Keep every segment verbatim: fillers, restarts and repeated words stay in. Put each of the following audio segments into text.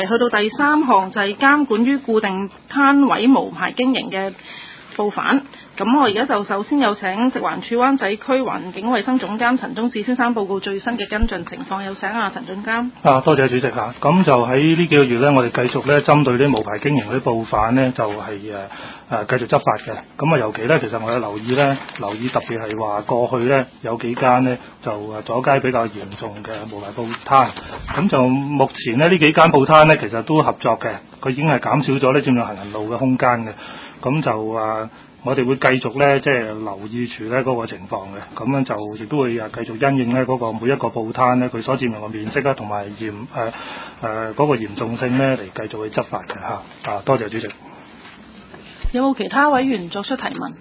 去到第三項就係監管於固定攤位無牌經營嘅報販。咁我而家就首先有請食環署灣仔區環境衛生總監陳宗志先生報告最新嘅跟進情況。有請啊陳總監。 啊，多謝主席嚇。咁就喺呢幾個月咧，我哋繼續咧針對啲無牌經營嗰啲報販咧，就係誒誒繼續執法嘅。咁啊，尤其咧，其實我有留意咧，留意特別係話過去咧有幾間咧就誒阻街比較嚴重嘅無牌報攤。咁就目前咧呢幾間報攤咧，其實都合作嘅，佢已經係減少咗咧佔用行人路嘅空間嘅。咁就誒。我哋會繼續咧，即係留意住咧嗰個情況嘅，咁樣就亦都會誒繼續因應咧嗰個每一個報攤咧佢所佔用嘅面積啦，同埋嚴誒誒嗰個嚴重性咧嚟繼續去執法嘅嚇。啊，多謝主席。 有冇其他委員作出提問？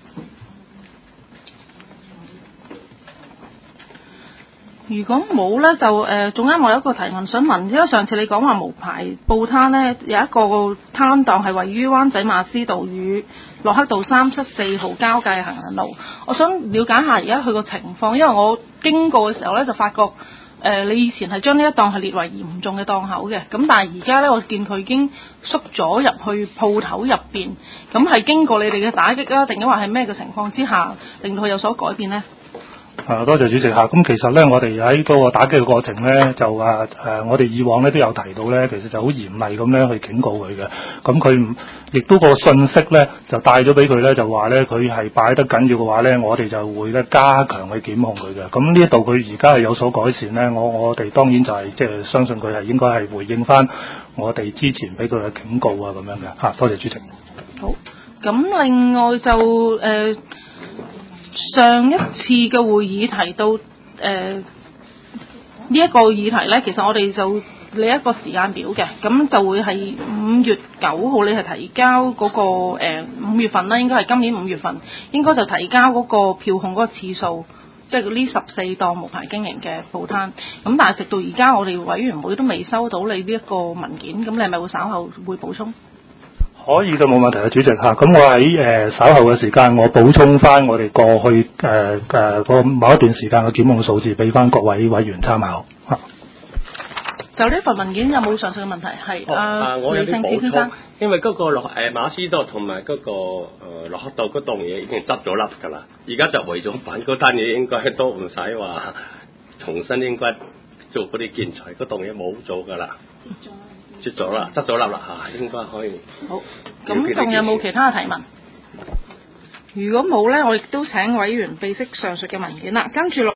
如果冇咧，就誒仲啱我有一個提問想問，因為上次你講話無牌報攤咧有一個攤檔係位於灣仔馬師道與洛克道三七四號交界行人路，我想了解下而家佢個情況，因為我經過嘅時候咧就發覺誒、呃、你以前係將呢一檔係列為嚴重嘅檔口嘅，咁但係而家咧我見佢已經縮咗入去鋪頭入邊，咁係經過你哋嘅打擊啊，定抑或係咩嘅情況之下令到佢有所改變呢？ 啊，多謝主席嚇。咁其實咧，我哋喺嗰個打擊嘅過程咧，就啊誒、呃，我哋以往咧都有提到咧，其實就好嚴厲咁樣去警告佢嘅。咁佢亦都個信息咧，就帶咗俾佢咧，就話咧佢係擺得緊要嘅話咧，我哋就會咧加強去檢控佢嘅。咁呢一度佢而家係有所改善咧，我我哋當然就係即係相信佢係應該係回應翻我哋之前俾佢嘅警告啊咁樣嘅嚇。多謝主席。 好，咁另外就誒。呃上一次嘅會議提到誒呢一個議題呢，其實我哋就你一個時間表嘅，咁就會係五月九號你係提交嗰、那個誒五、呃、月份啦，應該係今年五月份，應該就提交嗰個票控嗰個次數，即係呢十四檔無牌經營嘅報攤。咁但係直到而家我哋委員會都未收到你呢一個文件，咁你係咪會稍後會補充？ 可以就冇問題啊，主席嚇。咁我喺誒、呃、稍後嘅時間，我補充翻我哋過去誒誒個某一段時間嘅檢控數字，俾翻各位委員參考嚇。 就呢份文件有冇上述嘅問題？係啊，李勝志先生。 因為嗰個落誒馬師道同埋嗰個誒洛克道嗰檔嘢已經執咗笠㗎啦，而家就為咗辦嗰單嘢，應該都唔使話重新應該做嗰啲建材，嗰檔嘢冇做㗎啦。出咗啦，執咗笠啦嚇，應該可以。 好，咁仲有冇其他嘅提問？如果冇咧，我亦都請委員備悉上述嘅文件啦。跟住落。